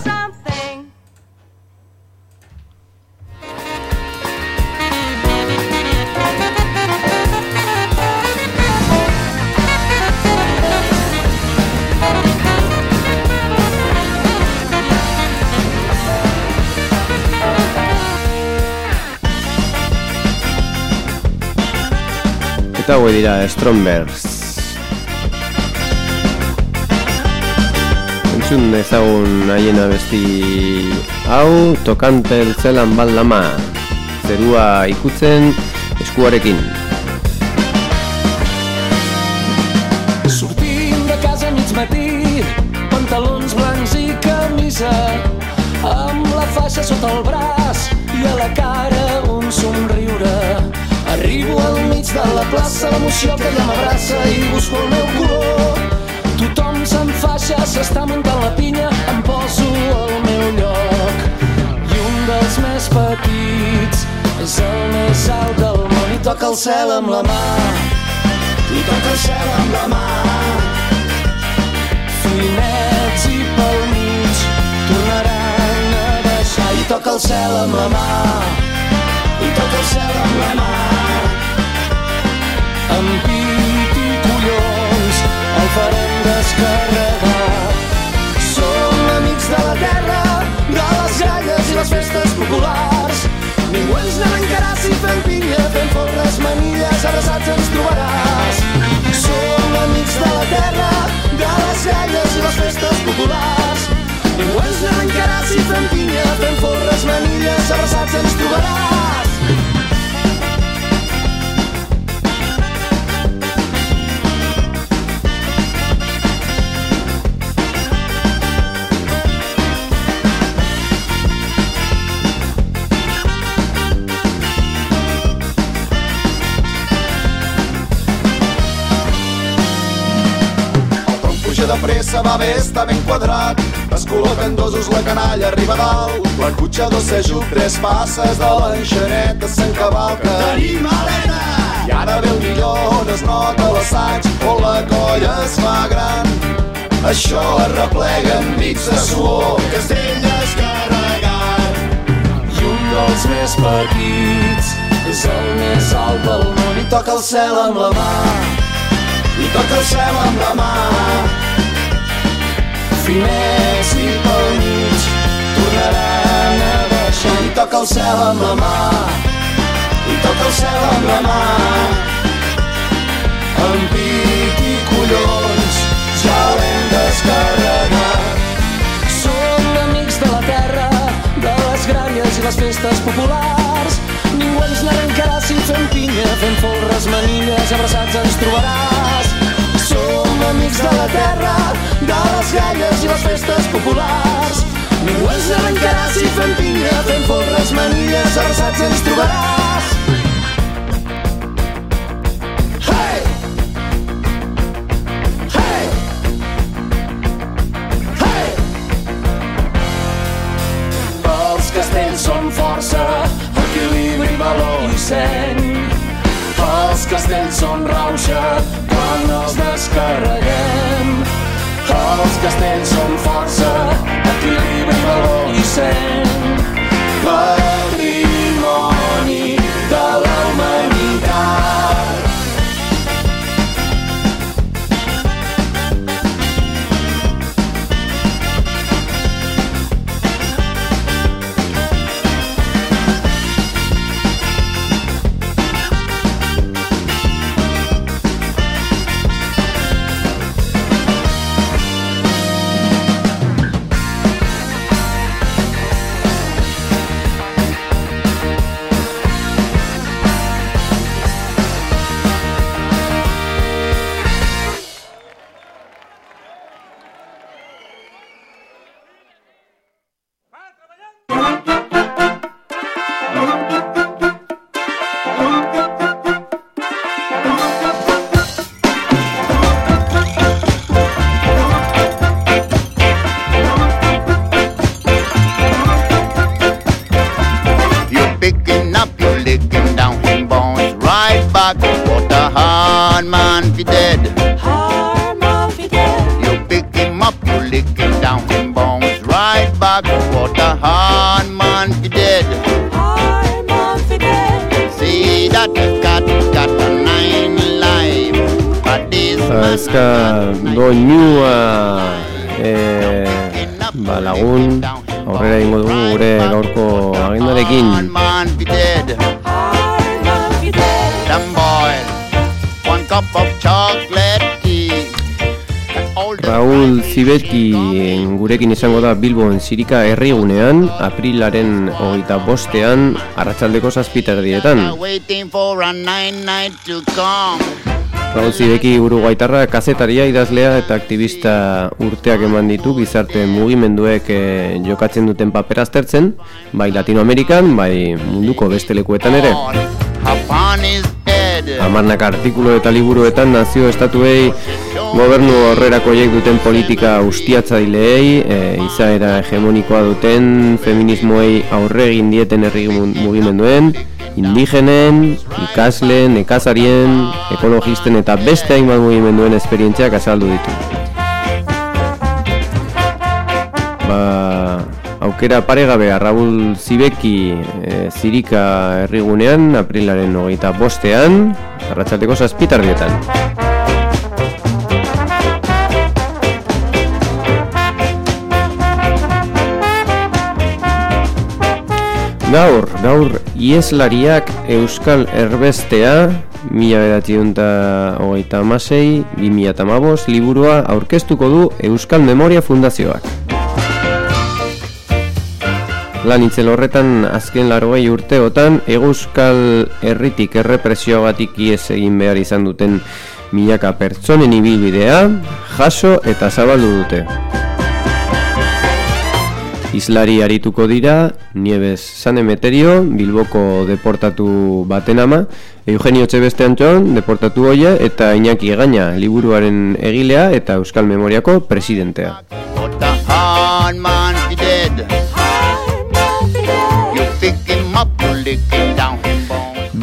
Eta hau dira Strombers. Entzun ezagun haien abesti hau, tokante el zelan baldama, zerua ikutzen eskuarekin. Sortim de casa mig matí, pantalons blancs i camisa, amb la faixa sota el braç i a la cara un somriure. Arribo al mig de la plaça, l'emoció que ja m'abraça i busco el meu color. Tothom s'enfaixa, s'està muntant la pinya, em poso al meu lloc. I un dels més petits és el més alt del món i toca el cel amb la mà. I toca el cel amb la mà. Finets i pel mig tornaran a baixar. I toca el cel amb la mà. I toca el cel amb la mà. Amb pit i collons el farem descarregar. Som amics de la terra, de les gralles i les festes populars. Ningú ens n'arrencarà si fem pinya, fem forres, manilles, abraçats ens trobaràs. Som amics de la terra, de les gralles i les festes populars. Ningú ens n'arrencarà si fem pinya, fem forres, manilles, abraçats ens trobaràs. De pressa va bé, està ben quadrat. Es col·loquen dosos, la canalla arriba dalt. La cotxa dos s'ajup, tres passes de l'enxaneta s'encavalca. Tenim aleta! I ara ve el millor on es nota l'assaig, on la colla es fa gran. Això es replega enmig de suor, castell descarregat. I un dels més petits és el més alt del món i toca el cel amb la mà, i toca el cel amb la mà. Finets i pel mig tornaran a baixar i toca el cel amb la mà, i toca el cel amb la mà. Amb pit i collons ja l'hem descarregat. Som amics de la terra, de les gralles i les festes populars. Ningú ens n'arrencarà si fem pinya, fem folres, manilles, abraçats ens trobaràs. Som amics de la terra, de les gralles i les festes populars. Ningú ens n'arrencarà si fem pinya, fem folres, manilles, abraçats ens trobaràs. Hey! Hey! Hey! Els castells són força, equilibri, valor i seny. Els castells són rauxa quan els descarreguem. Els castells són força, equilibri, valor i seny. Patrimoni de la humanitat. Ezka doinua e, ba, lagun aurrera egingo dugu gure gaurko agendarekin. Raul Zibeki gurekin izango da Bilbon Zirika herrigunean, aprilaren hogeita bostean, arratsaldeko zazpiterdietan. Raul Zibeki uruguaitarra, kazetaria, idazlea eta aktivista urteak eman ditu gizarte mugimenduek e, jokatzen duten paper aztertzen, bai Latinoamerikan, bai munduko beste lekuetan ere. Hamarnak artikulu eta liburuetan nazio estatuei, gobernu horrerakoiek duten politika ustiatzaileei, e, izaera hegemonikoa duten feminismoei aurre egin dieten herri mugimenduen, indigenen, ikasleen, nekazarien, ekologisten eta beste hainbat mugimenduen esperientziak azaldu ditu. Ba, aukera paregabea Raul Zibeki e, Zirika herrigunean, aprilaren hogeita bostean, arratsaldeko zazpiterdietan. Gaur, gaur, ieslariak Euskal Erbestea, mila bederatziehun eta hogeita hamasei, bi mila hamabost liburua aurkeztuko du Euskal Memoria Fundazioak. Lan itzel horretan azken laurogei urteotan, Euskal Herritik errepresioagatik ihes egin behar izan duten milaka pertsonen ibilbidea, jaso eta zabaldu dute. Islari arituko dira Nieves San Emeterio, Bilboko deportatu baten ama, Eugenio Etxebeste Antxon, deportatu hoia, eta Iñaki Egaña, liburuaren egilea eta Euskal Memoriako presidentea.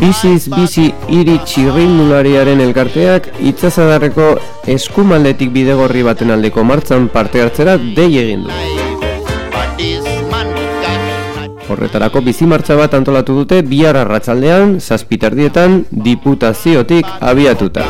Biziz bizi hiri txirrindulariaren elkarteak itsasadarreko eskumaldetik bidegorri baten aldeko martxan parte hartzera dei egin du. Horretarako bizimartxa bat antolatu dute bihar arratsaldean zazpiterdietan diputaziotik abiatuta.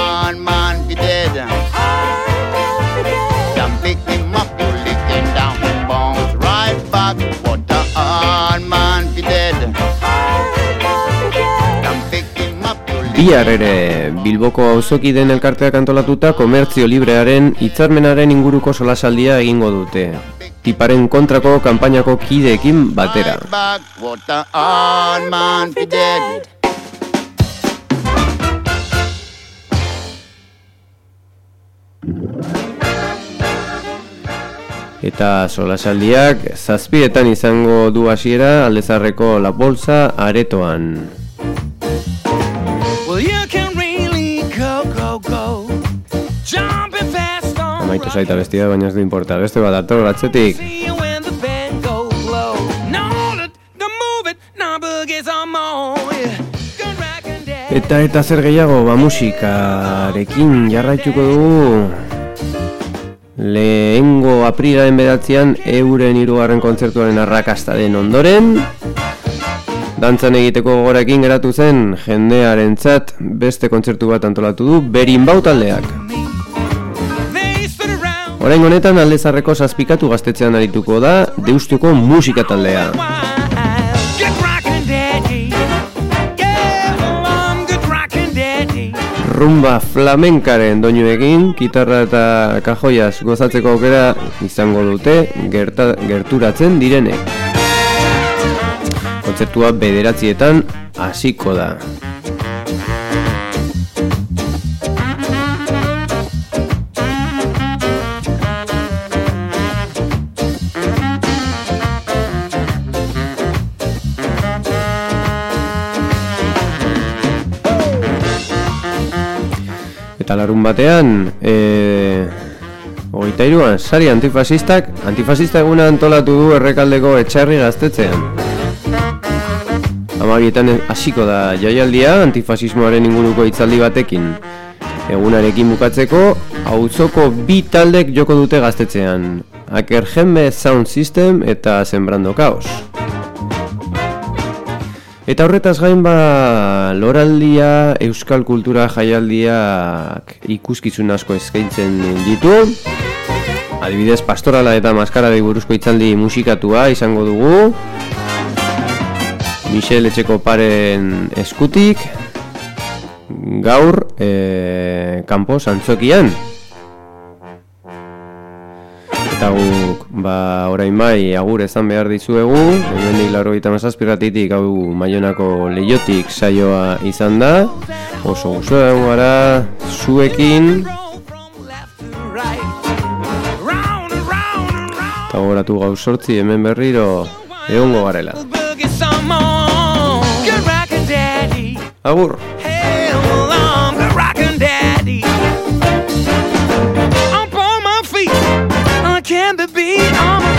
Bihar ere Bilboko auzokideen elkarteak antolatuta komertzio librearen hitzarmenaren inguruko solasaldia egingo dute. Tiparen kontrako kanpainako kideekin batera. Eta solasaldiak zazpietan izango du hasiera Aldezarreko La Bolsa aretoan. Amaitu zaita bestia, baina ez du importa. Beste bat dator atzetik. Eta eta zer gehiago, ba musikarekin jarraituko dugu. Lehengo aprilaren bedatzean euren hirugarren kontzertuaren arrakastaren ondoren dantzan egiteko gogorekin geratu zen jendearentzat beste kontzertu bat antolatu du Berinbau taldeak. Orain honetan Aldezarreko zazpikatu gaztetzean arituko da Deustuko musika taldea. Rumba flamenkaren doinuekin, gitarra eta kajoiaz gozatzeko aukera izango dute gerta, gerturatzen direnek. Kontzertua bederatzietan hasiko da. Eta larun batean, e, hogeita hiruan, sari antifasistak, antifasista eguna antolatu du Errekaldeko Etxarri gaztetzean. Amagietan hasiko da jaialdia antifasismoaren inguruko hitzaldi batekin. Egunarekin bukatzeko, auzoko bi taldek joko dute gaztetzean. Akerjenbe Sound System eta Sembrando Kaos. Eta horretaz gain ba loraldia, euskal kultura jaialdiak ikuskizun asko eskaintzen ditu. Adibidez, pastorala eta maskarari buruzko hitzaldi musikatua izango dugu. Michel Etxekoparen eskutik gaur e, kanpo Santzokian. Eta guk, ba, orain bai, agur ezan behar dizuegu, hemendik laurogeita hamazazpirratitik hau Maionako Leiotik saioa izan da, oso guztua egon gara zuekin. Eta goratu gau sortzi hemen berriro egongo garela. Agur! Can the beat on my